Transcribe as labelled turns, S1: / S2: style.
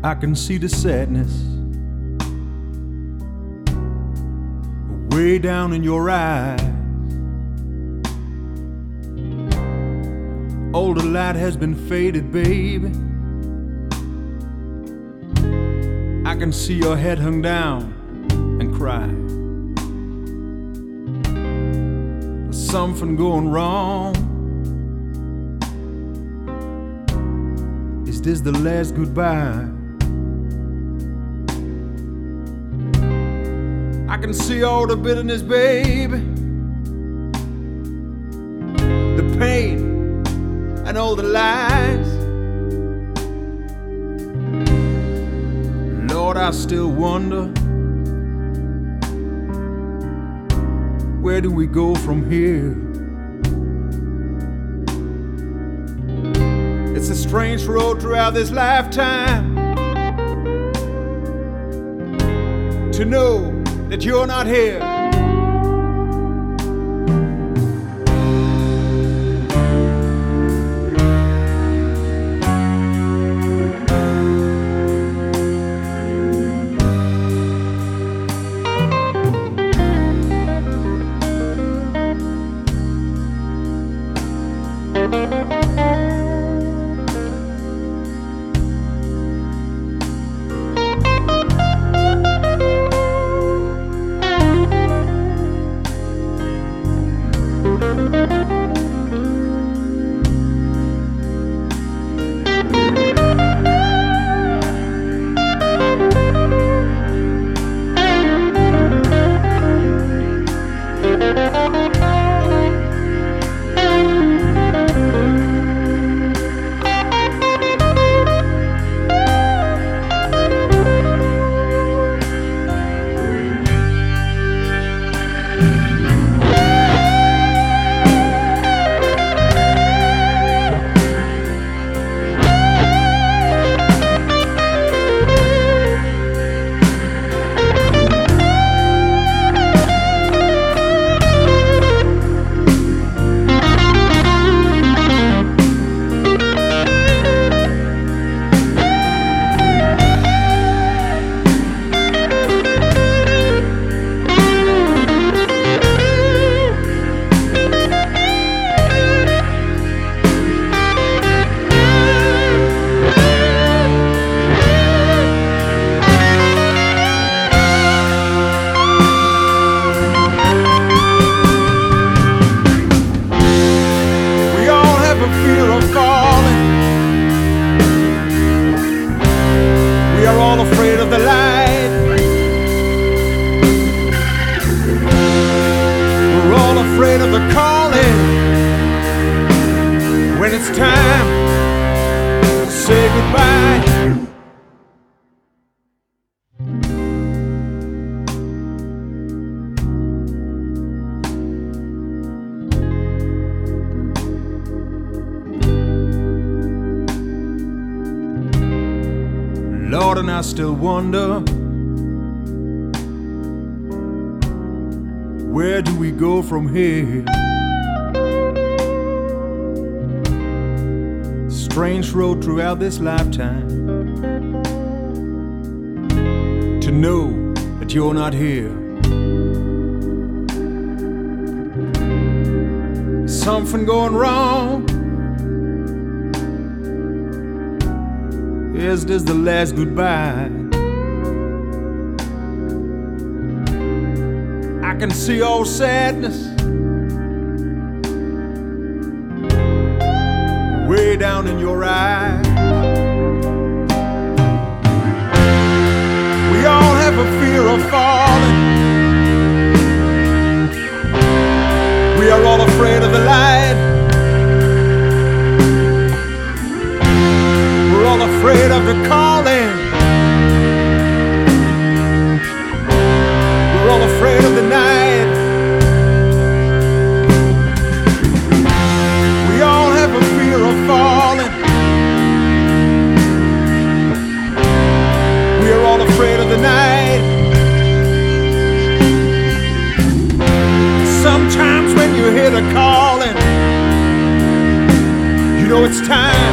S1: I can see the sadness way down in your eyes. All the light has been faded, baby. I can see your head hung down and cry. There's something going wrong. Is this the last goodbye? I can see all the bitterness, baby, the pain and all the lies. Lord, I still wonder, where do we go from here? It's a strange road throughout this lifetime to know that you're not here. Afraid of the light. We're all afraid of the calling when it's time to say goodbye. Lord, and I still wonder, where do we go from here? Strange road throughout this lifetime to know that you're not here. Something going wrong. Is this the last goodbye? I can see all sadness way down in your eyes. We all have a fear of falling. We are all afraid of the light. We're all afraid of the calling. We're all afraid of the night. We all have a fear of falling. We are all afraid of the night. Sometimes when you hear the calling, you know it's time